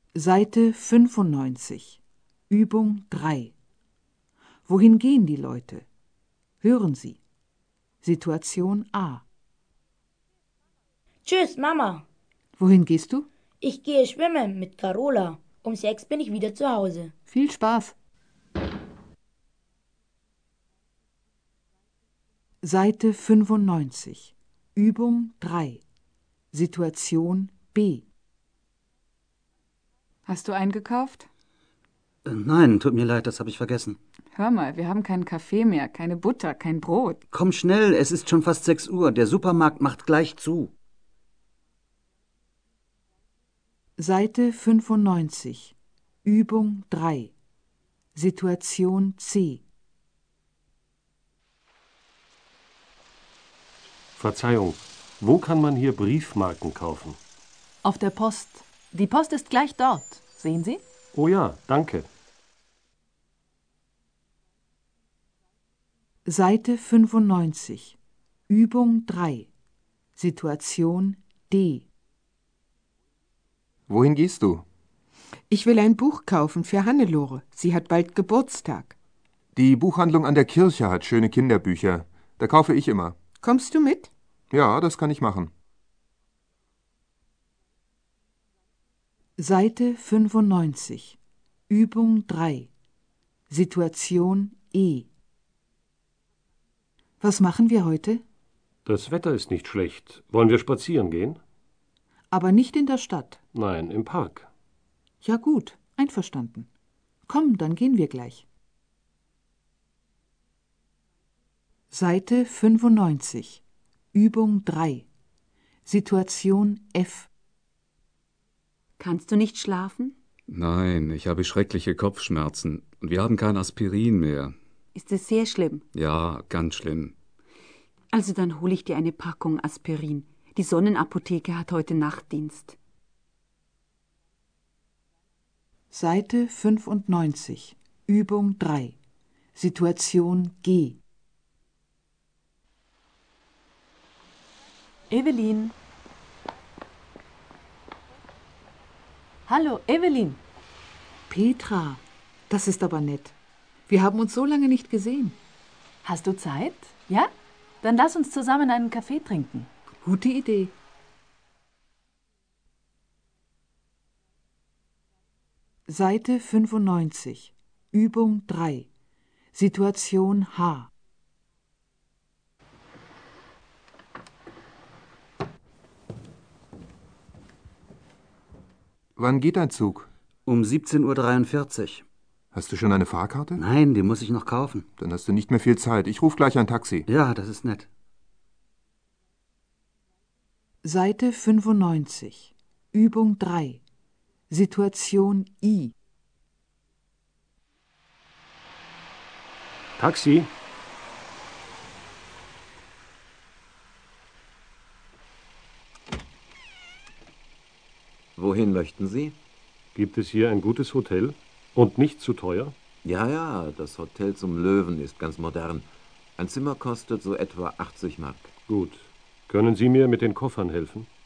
Seite 95, Übung 3. Wohin gehen die Leute? Hören Sie. Situation A. Tschüss, Mama. Wohin gehst du? Ich gehe schwimmen mit Carola. Um 6 bin ich wieder zu Hause. Viel Spaß. Seite 95, Übung 3. Situation B. Hast du eingekauft? Nein, tut mir leid, das habe ich vergessen. Hör mal, wir haben keinen Kaffee mehr, keine Butter, kein Brot. Komm schnell, es ist schon fast 6 Uhr. Der Supermarkt macht gleich zu. Seite 95, Übung 3. Situation C. Verzeihung, wo kann man hier Briefmarken kaufen? Auf der Post. Die Post ist gleich dort. Sehen Sie? Oh ja, danke. Seite 95, Übung 3. Situation D. Wohin gehst du? Ich will ein Buch kaufen für Hannelore. Sie hat bald Geburtstag. Die Buchhandlung an der Kirche hat schöne Kinderbücher. Da kaufe ich immer. Kommst du mit? Ja, das kann ich machen. Seite 95, Übung 3. Situation E. Was machen wir heute? Das Wetter ist nicht schlecht. Wollen wir spazieren gehen? Aber nicht in der Stadt. Nein, im Park. Ja gut, einverstanden. Komm, dann gehen wir gleich. Seite 95, Übung 3. Situation F. Kannst du nicht schlafen? Nein, ich habe schreckliche Kopfschmerzen und wir haben kein Aspirin mehr. Ist es sehr schlimm? Ja, ganz schlimm. Also dann hole ich dir eine Packung Aspirin. Die Sonnenapotheke hat heute Nachtdienst. Seite 95, Übung 3. Situation G. Evelyn. Hallo, Evelyn. Petra, das ist aber nett. Wir haben uns so lange nicht gesehen. Hast du Zeit? Ja? Dann lass uns zusammen einen Kaffee trinken. Gute Idee. Seite 95, Übung 3. Situation H. Wann geht dein Zug? Um 17:43 Uhr. Hast du schon eine Fahrkarte? Nein, die muss ich noch kaufen. Dann hast du nicht mehr viel Zeit. Ich rufe gleich ein Taxi. Ja, das ist nett. Seite 95, Übung 3. Situation I. Taxi? Wohin möchten Sie? Gibt es hier ein gutes Hotel? Und nicht zu teuer? Ja, das Hotel zum Löwen ist ganz modern. Ein Zimmer kostet so etwa 80 Mark. Gut. Können Sie mir mit den Koffern helfen?